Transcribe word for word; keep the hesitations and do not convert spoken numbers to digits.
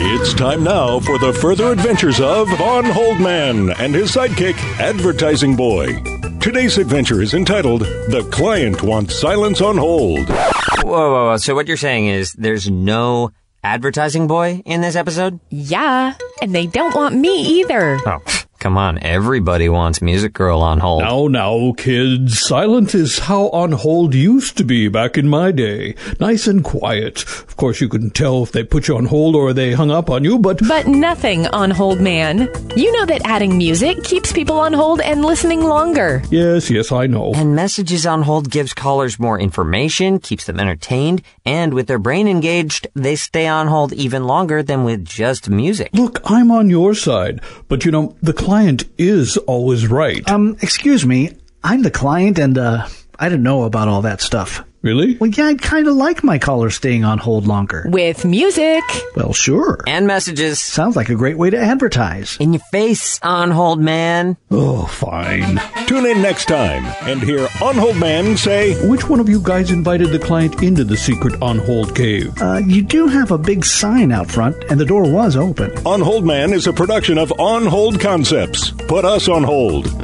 It's time now for the further adventures of On Hold Man and his sidekick, Advertising Boy. Today's adventure is entitled, The Client Wants Silence on Hold. Whoa, whoa, whoa. So what you're saying is there's no Advertising Boy in this episode? Yeah, and they don't want me either. Oh, come on. Everybody wants Music Girl on hold. Now, now, kids. Silent is how on hold used to be back in my day. Nice and quiet. Of course, you couldn't tell if they put you on hold or they hung up on you, but... But nothing on hold, man. You know that adding music keeps people on hold and listening longer. Yes, yes, I know. And messages on hold gives callers more information, keeps them entertained, and with their brain engaged, they stay on hold even longer than with just music. Look, I'm on your side, but you know, the client is always right. Um, excuse me, I'm the client and, uh, I didn't know about all that stuff. Really? Well, yeah, I'd kind of like my caller staying on hold longer. With music. Well, sure. And messages. Sounds like a great way to advertise. In your face, on hold man. Oh, fine. Tune in next time and hear On Hold Man say, Which one of you guys invited the client into the secret on-hold cave? Uh, you do have a big sign out front, and the door was open. On Hold Man is a production of On Hold Concepts. Put us on hold.